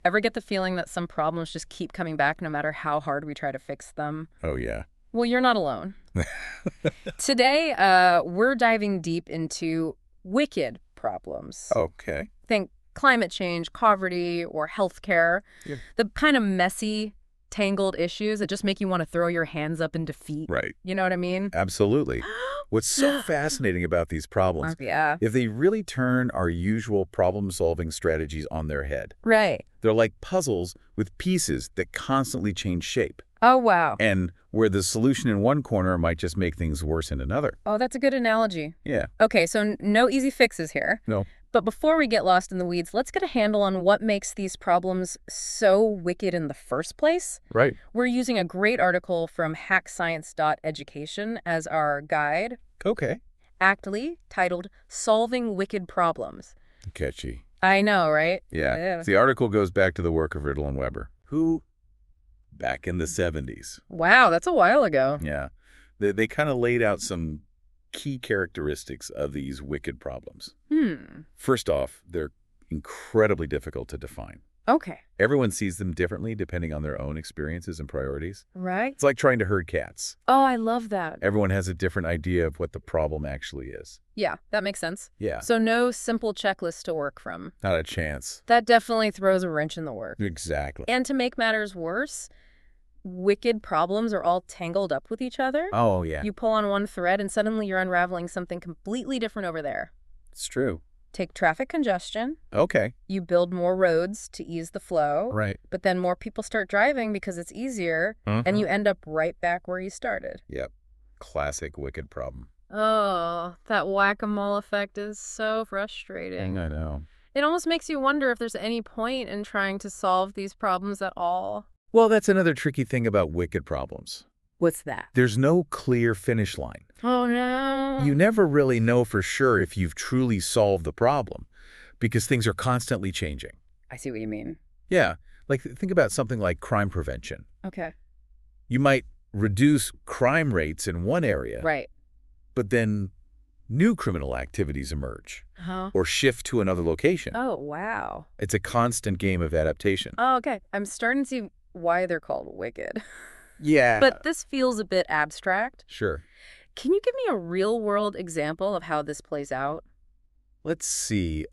Ever get the feeling that some problems just keep coming back no matter how hard we try to fix them? Oh, yeah. Well, you're not alone. Today, we're diving deep into wicked problems. Okay. Think climate change, poverty, or healthcare. Yeah. The kind of messy, tangled issues that just make you want to throw your hands up in defeat. Right. You know what I mean? Absolutely. What's so fascinating about these problems, Yeah. if they really turn our usual problem-solving strategies on their head. Right. They're like puzzles with pieces that constantly change shape. Oh, wow. And where the solution in one corner might just make things worse in another. Oh, that's a good analogy. Yeah. Okay, so no easy fixes here. No. But before we get lost in the weeds, let's get a handle on what makes these problems so wicked in the first place. Right. We're using a great article from hackscience.education as our guide, Okay. aptly titled Solving Wicked Problems. Catchy. I know, right? Yeah. The article goes back to the work of Riddle and Weber, who, back in the 70s, Wow, that's a while ago. yeah, they kind of laid out some key characteristics of these wicked problems. First off, they're incredibly difficult to define. Okay. Everyone sees them differently depending on their own experiences and priorities. Right? It's like trying to herd cats. Oh, I love that. Everyone has a different idea of what the problem actually is. Yeah, that makes sense. Yeah, So no simple checklist to work from. not a chance. That definitely throws a wrench in the work. Exactly. And to make matters worse, wicked problems are all tangled up with each other. Oh, yeah, You pull on one thread and suddenly you're unraveling something completely different over there. it's true. Take traffic congestion. Okay. You build more roads to ease the flow. Right. But then more people start driving because it's easier, and you end up right back where you started. Yep. Classic wicked problem. Oh, that whack-a-mole effect is so frustrating. I know. It almost makes you wonder if there's any point in trying to solve these problems at all. Well, that's another tricky thing about wicked problems. What's that? There's no clear finish line. Oh, no. You never really know for sure if you've truly solved the problem because things are constantly changing. I see what you mean. Yeah, like think about something like crime prevention. Okay. You might reduce crime rates in one area, Right. but then new criminal activities emerge Huh? or shift to another location. Oh, wow. It's a constant game of adaptation. Oh, okay. I'm starting to see why they're called wicked. Yeah. But this feels a bit abstract. Sure. Can you give me a real-world example of how this plays out? Let's see.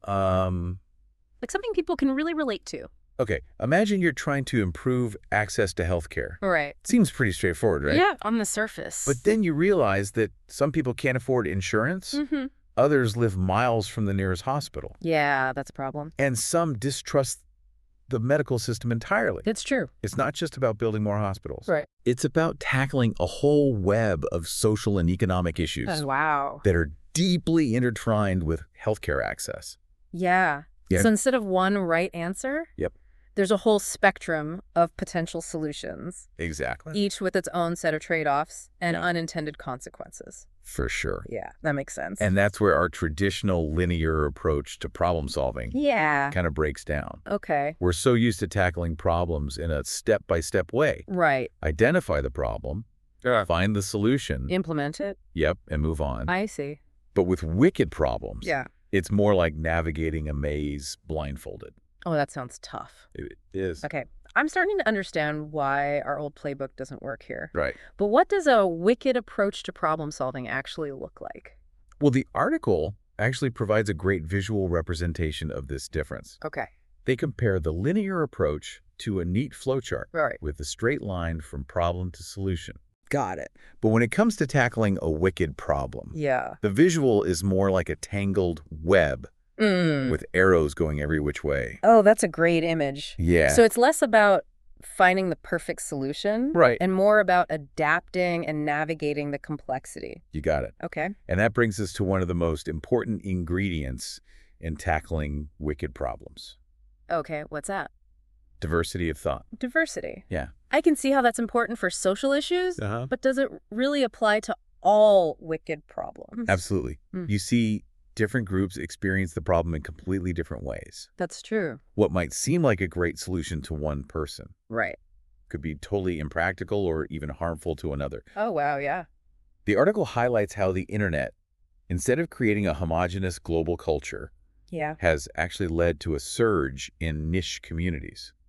Like something people can really relate to. Okay, imagine you're trying to improve access to healthcare. Right. Seems pretty straightforward, right? Yeah, on the surface. But then you realize that some people can't afford insurance, Mm-hmm. others live miles from the nearest hospital, Yeah, that's a problem. and some distrust the medical system entirely. It's true. It's not just about building more hospitals. Right. It's about tackling a whole web of social and economic issues Oh, wow. that are deeply intertwined with healthcare access. Yeah. Yeah. So instead of one right answer, Yep. there's a whole spectrum of potential solutions, Exactly. each with its own set of trade-offs and unintended consequences. For sure. Yeah, that makes sense. And that's where our traditional linear approach to problem solving yeah. kind of breaks down. Okay. We're so used to tackling problems in a step-by-step way. Right. Identify the problem, find the solution, Implement it. yep, and move on. I see. But with wicked problems, Yeah. it's more like navigating a maze blindfolded. Oh, that sounds tough. It is. Okay. I'm starting to understand why our old playbook doesn't work here. Right. But what does a wicked approach to problem solving actually look like? Well, the article actually provides a great visual representation of this difference. Okay. They compare the linear approach to a neat flowchart Right. with a straight line from problem to solution. Got it. But when it comes to tackling a wicked problem, Yeah. the visual is more like a tangled web Mm. with arrows going every which way. Oh, that's a great image. Yeah. So it's less about finding the perfect solution. Right. And more about adapting and navigating the complexity. You got it. Okay. And that brings us to one of the most important ingredients in tackling wicked problems. Okay, what's that? Diversity of thought. Diversity. Yeah. I can see how that's important for social issues, Uh-huh. but does it really apply to all wicked problems? Absolutely. Mm. You see, different groups experience the problem in completely different ways. That's true. What might seem like a great solution to one person Right. could be totally impractical or even harmful to another. Oh, wow, yeah. The article highlights how the internet, instead of creating a homogeneous global culture, Yeah. has actually led to a surge in niche communities.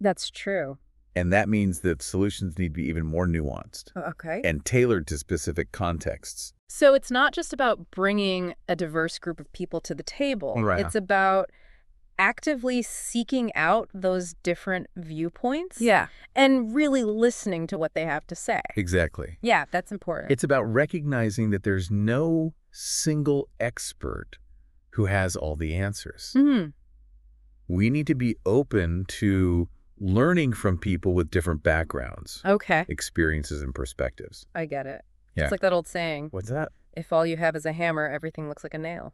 That's true. And that means that solutions need to be even more nuanced Okay. and tailored to specific contexts. So it's not just about bringing a diverse group of people to the table. Right. It's about actively seeking out those different viewpoints. Yeah. And really listening to what they have to say. Exactly. Yeah, that's important. It's about recognizing that there's no single expert who has all the answers. We need to be open to learning from people with different backgrounds, Okay. experiences, and perspectives. I get it. Yeah. It's like that old saying, What's that? if all you have is a hammer, everything looks like a nail.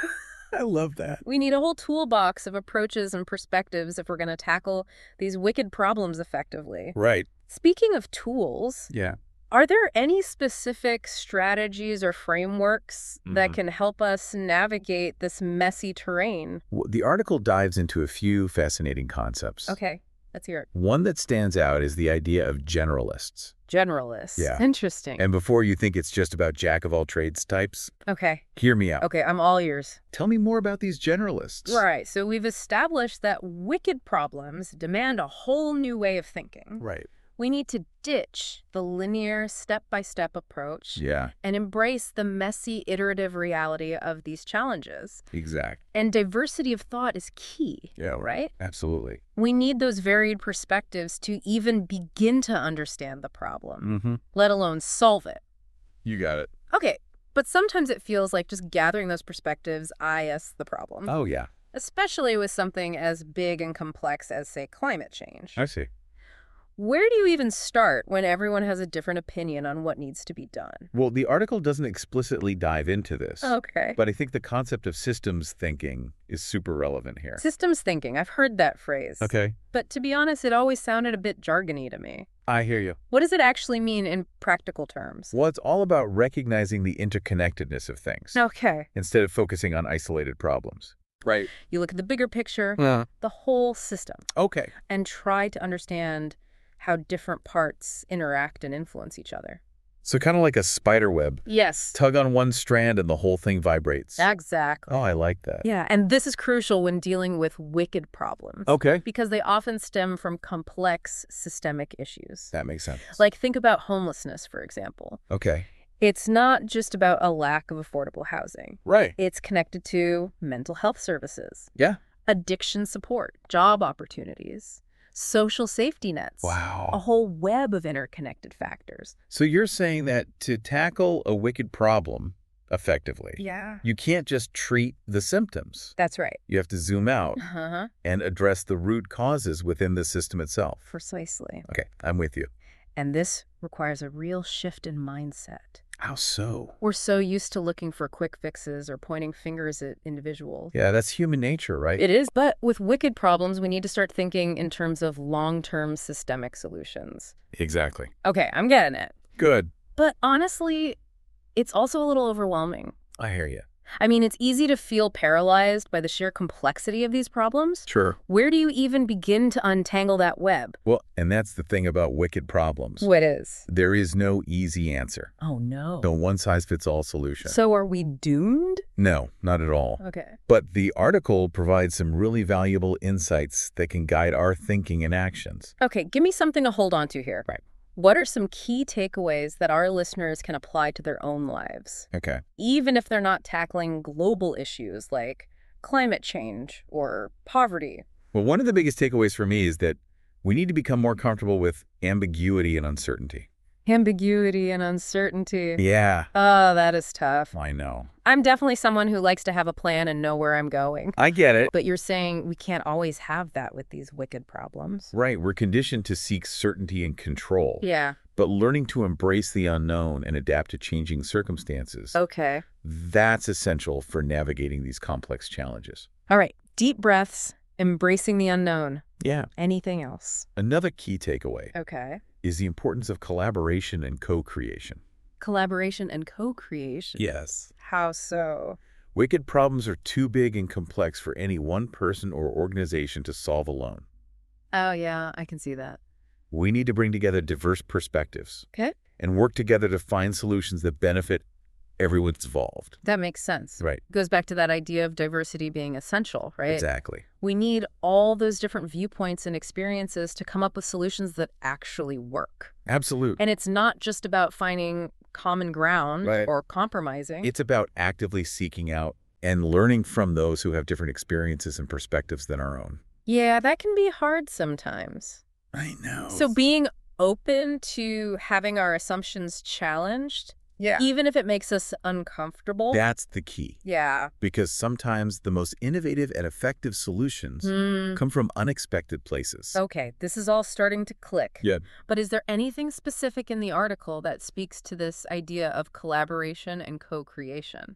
I love that. We need a whole toolbox of approaches and perspectives if we're going to tackle these wicked problems effectively. Right. Speaking of tools, Yeah. are there any specific strategies or frameworks that can help us navigate this messy terrain? The article dives into a few fascinating concepts. Okay, let's hear it. One that stands out is the idea of generalists. Generalists. Yeah. Interesting. And before you think it's just about jack-of-all-trades types, Okay. hear me out. Okay, I'm all ears. Tell me more about these generalists. Right, so we've established that wicked problems demand a whole new way of thinking. Right. We need to ditch the linear, step-by-step approach Yeah, and embrace the messy, iterative reality of these challenges. exact. And diversity of thought is key, Yeah, right? Absolutely. We need those varied perspectives to even begin to understand the problem, Mm-hmm. let alone solve it. You got it. Okay, but sometimes it feels like just gathering those perspectives eye-s the problem, Oh, yeah. especially with something as big and complex as, say, climate change. I see. Where do you even start when everyone has a different opinion on what needs to be done? Well, the article doesn't explicitly dive into this. Okay. But I think the concept of systems thinking is super relevant here. Systems thinking. I've heard that phrase. Okay. But to be honest, it always sounded a bit jargony to me. I hear you. What does it actually mean in practical terms? Well, it's all about recognizing the interconnectedness of things Okay. instead of focusing on isolated problems. Right. You look at the bigger picture, Yeah. the whole system, Okay. and try to understand how different parts interact and influence each other. So kind of like a spider web. Yes. Tug on one strand and the whole thing vibrates. Exactly. Oh, I like that. Yeah, and this is crucial when dealing with wicked problems. Okay. Because they often stem from complex systemic issues. That makes sense. Like, think about homelessness, for example. Okay. It's not just about a lack of affordable housing. Right. It's connected to mental health services, Yeah. addiction support, job opportunities, social safety nets. A Wow. whole web of interconnected factors. So you're saying that to tackle a wicked problem effectively, Yeah. you can't just treat the symptoms. That's right. You have to zoom out Uh-huh. and address the root causes within the system itself. Precisely. Okay, I'm with you. And this requires a real shift in mindset. How so? We're so used to looking for quick fixes or pointing fingers at individuals. Yeah, that's human nature, right? It is, but with wicked problems, we need to start thinking in terms of long-term systemic solutions. Exactly. Okay, I'm getting it. Good. But honestly, it's also a little overwhelming. I hear you. I mean, it's easy to feel paralyzed by the sheer complexity of these problems. Sure. Where do you even begin to untangle that web? Well, and that's the thing about wicked problems. What is? There is no easy answer. Oh, no. No one-size-fits-all solution. So are we doomed? No, not at all. Okay. But the article provides some really valuable insights that can guide our thinking and actions. Okay, give me something to hold on to here. Right. What are some key takeaways that our listeners can apply to their own lives, Okay. even if they're not tackling global issues like climate change or poverty? Well, one of the biggest takeaways for me is that we need to become more comfortable with ambiguity and uncertainty. Ambiguity and uncertainty. Yeah, Oh, that is tough. I know. I'm definitely someone who likes to have a plan and know where I'm going. I get it. But you're saying we can't always have that with these wicked problems. Right, we're conditioned to seek certainty and control. Yeah. But learning to embrace the unknown and adapt to changing circumstances, Okay. that's essential for navigating these complex challenges. All right. Deep breaths, embracing the unknown. Yeah. Anything else? Another key takeaway Okay. is the importance of collaboration and co-creation. Collaboration and co-creation. Yes. How so? Wicked problems are too big and complex for any one person or organization to solve alone. Oh, yeah, I can see that. We need to bring together diverse perspectives Okay. and work together to find solutions that benefit everyone's involved. That makes sense. Right. Goes back to that idea of diversity being essential, right? Exactly. We need all those different viewpoints and experiences to come up with solutions that actually work. Absolutely. And it's not just about finding common ground or compromising. It's about actively seeking out and learning from those who have different experiences and perspectives than our own. Yeah, that can be hard sometimes. I know. So being open to having our assumptions challenged, even if it makes us uncomfortable. That's the key. Yeah. Because sometimes the most innovative and effective solutions come from unexpected places. Okay, this is all starting to click. Yeah. But is there anything specific in the article that speaks to this idea of collaboration and co-creation?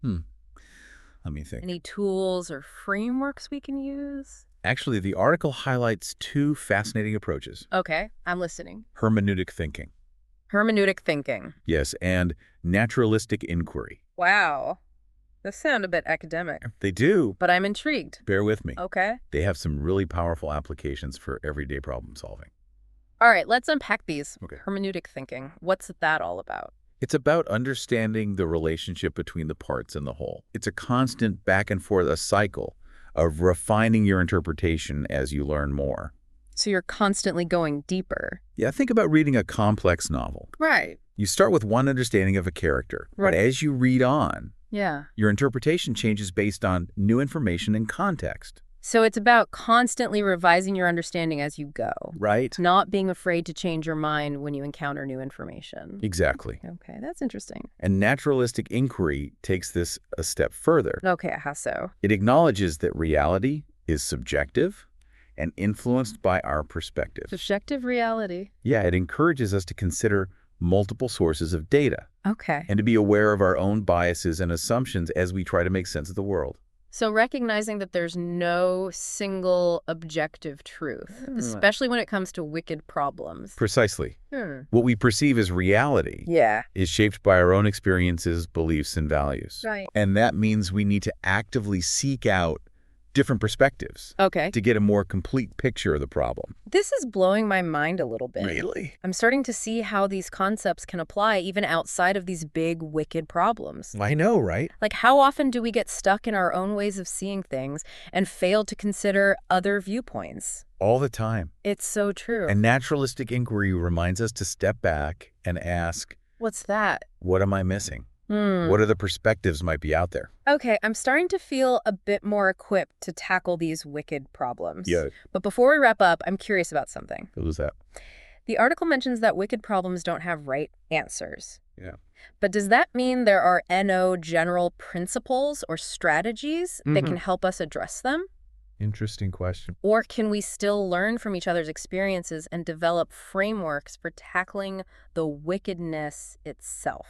Let me think. Any tools or frameworks we can use? Actually, the article highlights two fascinating approaches. Okay, I'm listening. Hermeneutic thinking. Hermeneutic thinking. Yes, and naturalistic inquiry. Wow. Those sound a bit academic. They do. But I'm intrigued. Bear with me. Okay. They have some really powerful applications for everyday problem solving. All right, let's unpack these. Okay. Hermeneutic thinking. What's that all about? It's about understanding the relationship between the parts and the whole. It's a constant back and forth, a cycle of refining your interpretation as you learn more. So you're constantly going deeper. Yeah, think about reading a complex novel. Right. You start with one understanding of a character, but as you read on, your interpretation changes based on new information and context. So it's about constantly revising your understanding as you go. Right. Not being afraid to change your mind when you encounter new information. Exactly. Okay, that's interesting. And naturalistic inquiry takes this a step further. Okay, how so? It acknowledges that reality is subjective and influenced by our perspective. Subjective reality. Yeah, it encourages us to consider multiple sources of data. Okay. And to be aware of our own biases and assumptions as we try to make sense of the world. So recognizing that there's no single objective truth, especially when it comes to wicked problems. Precisely. What we perceive as reality is shaped by our own experiences, beliefs, and values. Right. And that means we need to actively seek out different perspectives to get a more complete picture of the problem. This is blowing my mind a little bit. Really? I'm starting to see how these concepts can apply even outside of these big, wicked problems. I know, right? Like, how often do we get stuck in our own ways of seeing things and fail to consider other viewpoints? All the time. It's so true. And naturalistic inquiry reminds us to step back and ask, what's that? What am I missing? What other perspectives might be out there? Okay, I'm starting to feel a bit more equipped to tackle these wicked problems. Yeah. But before we wrap up, I'm curious about something. What was that? The article mentions that wicked problems don't have right answers. Yeah. But does that mean there are general principles or strategies that can help us address them? Interesting question. Or can we still learn from each other's experiences and develop frameworks for tackling the wickedness itself?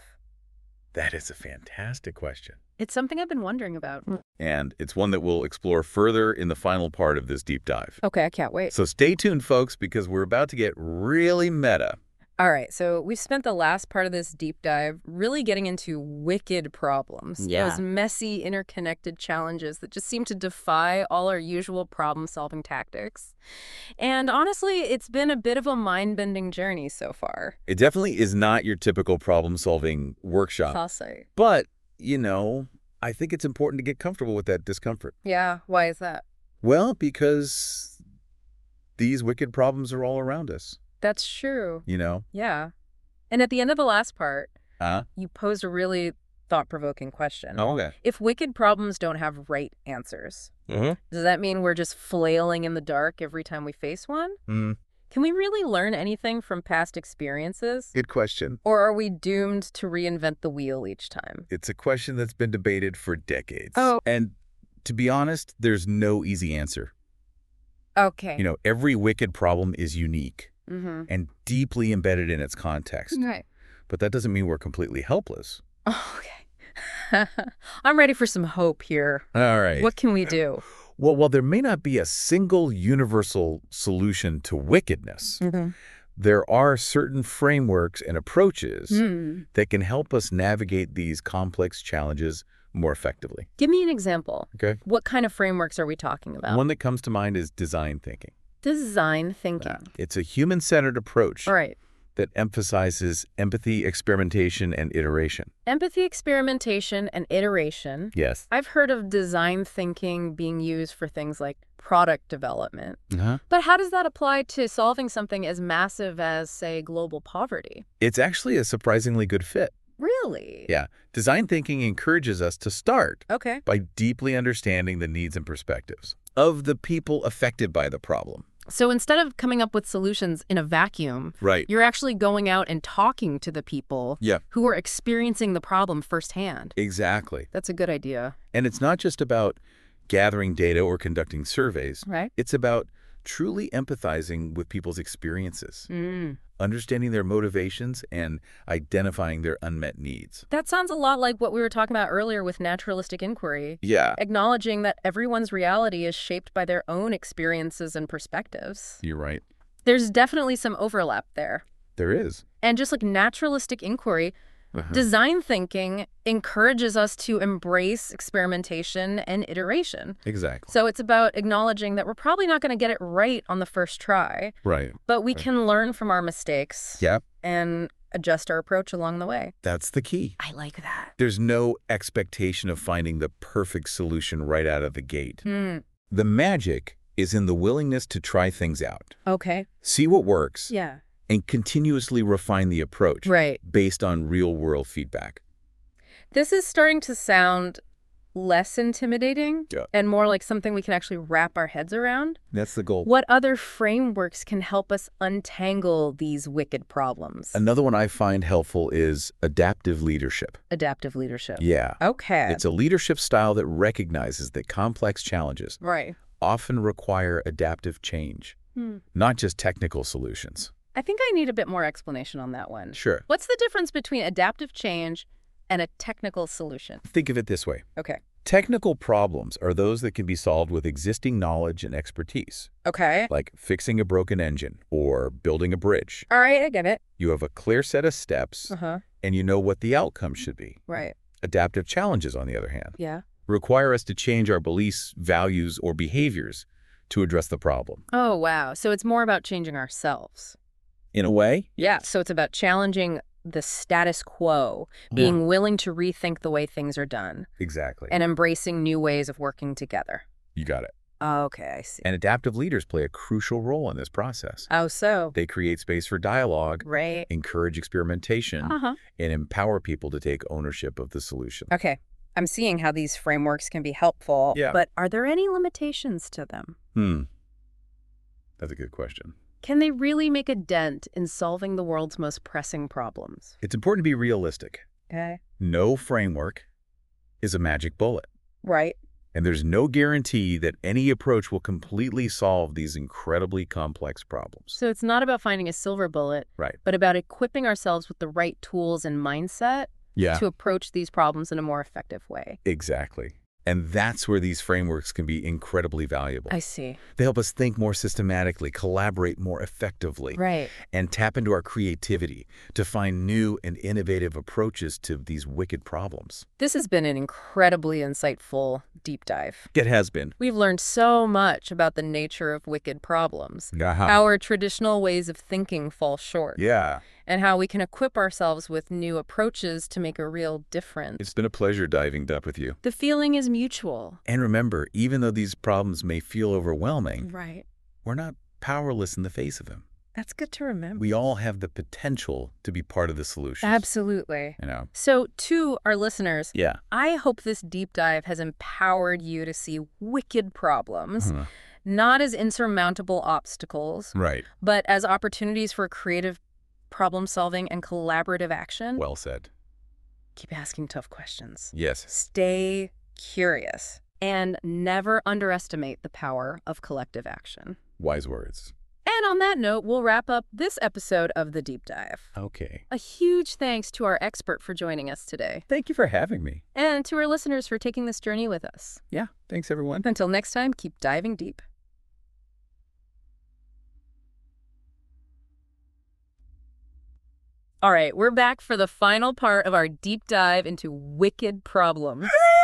That is a fantastic question. It's something I've been wondering about. And it's one that we'll explore further in the final part of this deep dive. Okay, I can't wait. So stay tuned, folks, because we're about to get really meta. All right, so we've spent the last part of this deep dive really getting into wicked problems. Those messy, interconnected challenges that just seem to defy all our usual problem-solving tactics. And honestly, it's been a bit of a mind-bending journey so far. It definitely is not your typical problem-solving workshop. I'll say. But, you know, I think it's important to get comfortable with that discomfort. Yeah, why is that? Well, because these wicked problems are all around us. That's true. You know? Yeah. And at the end of the last part, Uh-huh. you posed a really thought-provoking question. Oh, okay. If wicked problems don't have right answers, Mm-hmm. does that mean we're just flailing in the dark every time we face one? Mm. Can we really learn anything from past experiences? Good question. Or are we doomed to reinvent the wheel each time? It's a question that's been debated for decades. Oh. And to be honest, there's no easy answer. Okay. You know, every wicked problem is unique and deeply embedded in its context. Right. But that doesn't mean we're completely helpless. Okay. I'm ready for some hope here. All right. What can we do? Well, while there may not be a single universal solution to wickedness, there are certain frameworks and approaches that can help us navigate these complex challenges more effectively. Give me an example. Okay. What kind of frameworks are we talking about? One that comes to mind is design thinking. Design thinking. It's a human-centered approach All right. that emphasizes empathy, experimentation, and iteration. Empathy, experimentation, and iteration. Yes. I've heard of design thinking being used for things like product development. Uh-huh. But how does that apply to solving something as massive as, say, global poverty? It's actually a surprisingly good fit. Really? Yeah. Design thinking encourages us to start by deeply understanding the needs and perspectives of the people affected by the problem. So instead of coming up with solutions in a vacuum, you're actually going out and talking to the people who are experiencing the problem firsthand. Exactly. That's a good idea. And it's not just about gathering data or conducting surveys. Right. It's about truly empathizing with people's experiences, understanding their motivations, and identifying their unmet needs. That sounds a lot like what we were talking about earlier with naturalistic inquiry. Yeah. Acknowledging that everyone's reality is shaped by their own experiences and perspectives. You're right. There's definitely some overlap there. There is. And just like naturalistic inquiry, design thinking encourages us to embrace experimentation and iteration. Exactly. So it's about acknowledging that we're probably not going to get it right on the first try. Right. But we can learn from our mistakes. Yep. And adjust our approach along the way. That's the key. I like that. There's no expectation of finding the perfect solution right out of the gate. The magic is in the willingness to try things out. Okay. See what works. Yeah. And continuously refine the approach based on real-world feedback. This is starting to sound less intimidating and more like something we can actually wrap our heads around. That's the goal. What other frameworks can help us untangle these wicked problems? Another one I find helpful is adaptive leadership. Adaptive leadership. Yeah. Okay. It's a leadership style that recognizes that complex challenges often require adaptive change, not just technical solutions. I think I need a bit more explanation on that one. Sure. What's the difference between adaptive change and a technical solution? Think of it this way. Okay. Technical problems are those that can be solved with existing knowledge and expertise. Okay. Like fixing a broken engine or building a bridge. All right, I get it. You have a clear set of steps, and you know what the outcome should be. Right. Adaptive challenges, on the other hand, require us to change our beliefs, values, or behaviors to address the problem. Oh, wow. So it's more about changing ourselves. In a way? Yeah. So it's about challenging the status quo, being willing to rethink the way things are done. Exactly. And embracing new ways of working together. You got it. Okay, I see. And adaptive leaders play a crucial role in this process. Oh, so? They create space for dialogue, encourage experimentation, and empower people to take ownership of the solution. Okay. I'm seeing how these frameworks can be helpful, but are there any limitations to them? That's a good question. Can they really make a dent in solving the world's most pressing problems? It's important to be realistic. Okay. No framework is a magic bullet. Right. And there's no guarantee that any approach will completely solve these incredibly complex problems. So it's not about finding a silver bullet, but about equipping ourselves with the right tools and mindset to approach these problems in a more effective way. Exactly. And that's where these frameworks can be incredibly valuable. I see. They help us think more systematically, collaborate more effectively, and tap into our creativity to find new and innovative approaches to these wicked problems. This has been an incredibly insightful deep dive. It has been. We've learned so much about the nature of wicked problems, how our traditional ways of thinking fall short, and how we can equip ourselves with new approaches to make a real difference. It's been a pleasure diving deep with you. The feeling is mutual. And remember, even though these problems may feel overwhelming, we're not powerless in the face of them. That's good to remember. We all have the potential to be part of the solution. Absolutely. You know. So to our listeners, I hope this deep dive has empowered you to see wicked problems, not as insurmountable obstacles, but as opportunities for creative problem solving and collaborative action. Well said. Keep asking tough questions. Yes. Stay curious and never underestimate the power of collective action. Wise words. And on that note, we'll wrap up this episode of The Deep Dive. Okay. A huge thanks to our expert for joining us today. Thank you for having me. And to our listeners for taking this journey with us. Yeah, thanks everyone. Until next time, keep diving deep. All right, we're back for the final part of our deep dive into wicked problems.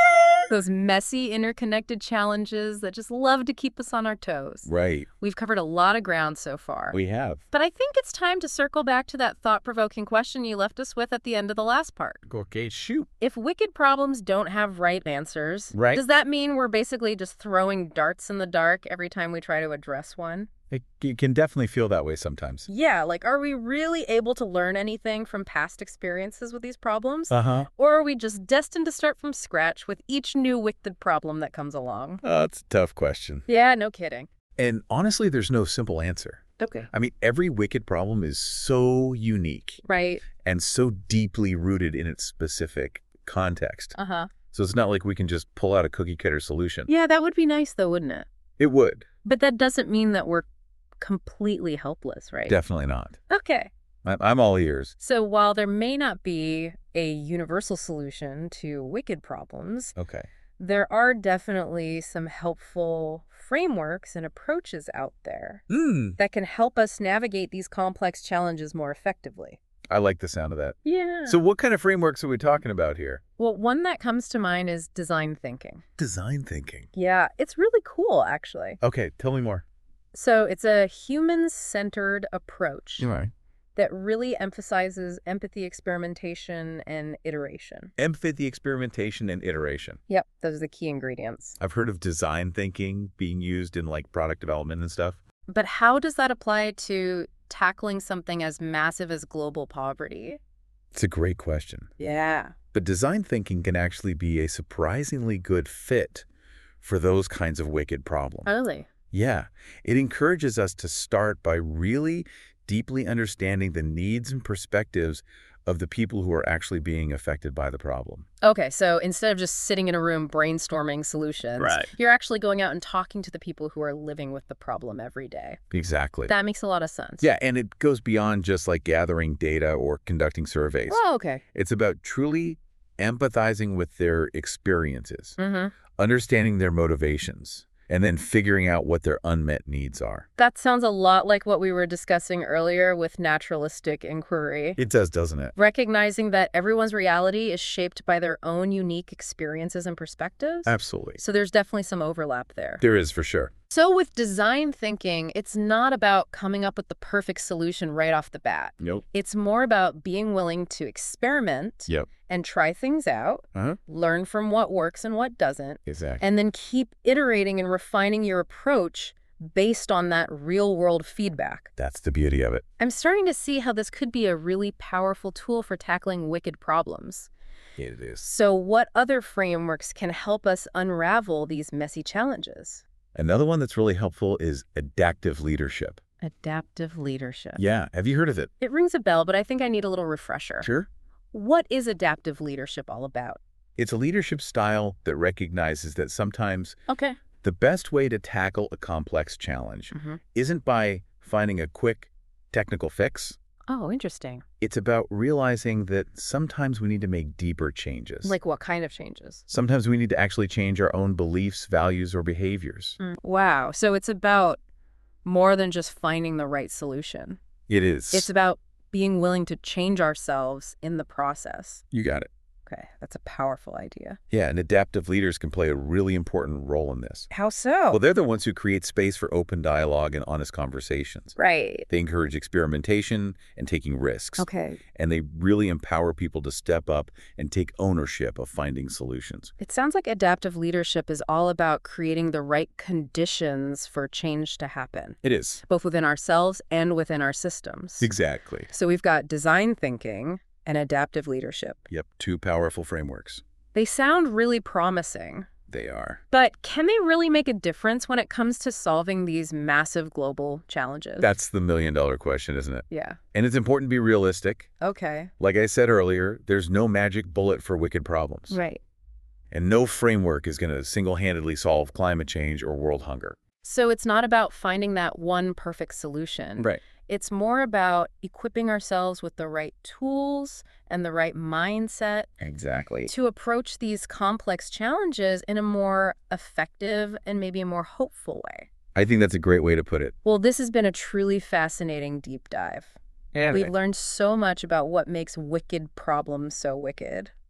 Those messy, interconnected challenges that just love to keep us on our toes. Right. We've covered a lot of ground so far. We have. But I think it's time to circle back to that thought-provoking question you left us with at the end of the last part. Okay, shoot. If wicked problems don't have right answers, does that mean we're basically just throwing darts in the dark every time we try to address one? You can definitely feel that way sometimes. Yeah, like, are we really able to learn anything from past experiences with these problems? Uh-huh. Or are we just destined to start from scratch with each new wicked problem that comes along? That's a tough question. Yeah, no kidding. And honestly, there's no simple answer. Okay. I mean, every wicked problem is so unique. Right. And so deeply rooted in its specific context. Uh-huh. So it's not like we can just pull out a cookie-cutter solution. Yeah, that would be nice, though, wouldn't it? It would. But that doesn't mean that we're completely helpless, right? Definitely not. Okay. I'm all ears. So while there may not be a universal solution to wicked problems, Okay. there are definitely some helpful frameworks and approaches out there that can help us navigate these complex challenges more effectively. I like the sound of that. Yeah. So what kind of frameworks are we talking about here? Well, one that comes to mind is design thinking. Design thinking. Yeah, it's really cool, actually. Okay, tell me more. So it's a human-centered approach All right. that really emphasizes empathy, experimentation, and iteration. Empathy, experimentation, and iteration. Yep, those are the key ingredients. I've heard of design thinking being used in like product development and stuff. But how does that apply to tackling something as massive as global poverty? It's a great question. Yeah. But design thinking can actually be a surprisingly good fit for those kinds of wicked problems. Really? Yeah. It encourages us to start by really deeply understanding the needs and perspectives of the people who are actually being affected by the problem. Okay, so instead of just sitting in a room brainstorming solutions, you're actually going out and talking to the people who are living with the problem every day. Exactly. That makes a lot of sense. Yeah, and it goes beyond just like gathering data or conducting surveys. Oh, okay. It's about truly empathizing with their experiences, Mm-hmm. understanding their motivations, and then figuring out what their unmet needs are. That sounds a lot like what we were discussing earlier with naturalistic inquiry. It does, doesn't it? Recognizing that everyone's reality is shaped by their own unique experiences and perspectives. Absolutely. So there's definitely some overlap there. There is, for sure. So with design thinking, it's not about coming up with the perfect solution right off the bat. Nope. It's more about being willing to experiment and try things out, learn from what works and what doesn't, Exactly. and then keep iterating and refining your approach based on that real-world feedback. That's the beauty of it. I'm starting to see how this could be a really powerful tool for tackling wicked problems. It is. So what other frameworks can help us unravel these messy challenges? Another one that's really helpful is adaptive leadership. Adaptive leadership. Yeah. Have you heard of it? It rings a bell, but I think I need a little refresher. Sure. What is adaptive leadership all about? It's a leadership style that recognizes that sometimes Okay. the best way to tackle a complex challenge isn't by finding a quick technical fix. Oh, interesting. It's about realizing that sometimes we need to make deeper changes. Like what kind of changes? Sometimes we need to actually change our own beliefs, values, or behaviors. Wow. So it's about more than just finding the right solution. It is. It's about being willing to change ourselves in the process. You got it. Okay, that's a powerful idea. Yeah, and adaptive leaders can play a really important role in this. How so? Well, they're the ones who create space for open dialogue and honest conversations. Right. They encourage experimentation and taking risks. Okay. And they really empower people to step up and take ownership of finding solutions. It sounds like adaptive leadership is all about creating the right conditions for change to happen, It is. both within ourselves and within our systems. Exactly. So we've got design thinking and adaptive leadership. Yep, two powerful frameworks. They sound really promising. They are. But can they really make a difference when it comes to solving these massive global challenges? That's the million-dollar question, isn't it? Yeah. And it's important to be realistic. Okay. Like I said earlier, there's no magic bullet for wicked problems. Right. And no framework is going to single-handedly solve climate change or world hunger. So it's not about finding that one perfect solution. Right. It's more about equipping ourselves with the right tools and the right mindset Exactly. to approach these complex challenges in a more effective and maybe a more hopeful way. I think that's a great way to put it. Well, this has been a truly fascinating deep dive. We've learned so much about what makes wicked problems so wicked.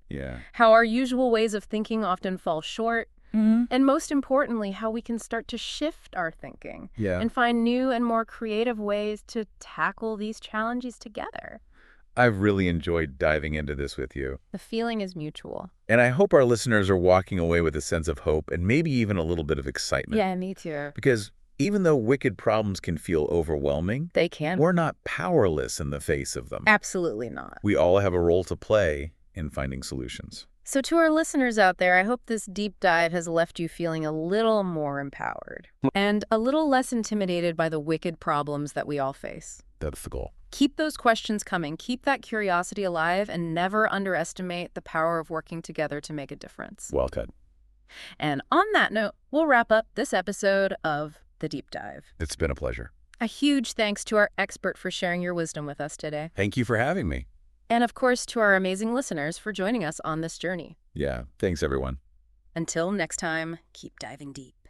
Yeah. How our usual ways of thinking often fall short. Mm-hmm. And most importantly, how we can start to shift our thinking and find new and more creative ways to tackle these challenges together. I've really enjoyed diving into this with you. The feeling is mutual. And I hope our listeners are walking away with a sense of hope and maybe even a little bit of excitement. Yeah, me too. Because even though wicked problems can feel overwhelming, they can. We're not powerless in the face of them. Absolutely not. We all have a role to play in finding solutions. So to our listeners out there, I hope this deep dive has left you feeling a little more empowered and a little less intimidated by the wicked problems that we all face. That's the goal. Keep those questions coming. Keep that curiosity alive and never underestimate the power of working together to make a difference. Well cut. And on that note, we'll wrap up this episode of The Deep Dive. It's been a pleasure. A huge thanks to our expert for sharing your wisdom with us today. Thank you for having me. And of course, to our amazing listeners for joining us on this journey. Yeah, thanks everyone. Until next time, keep diving deep.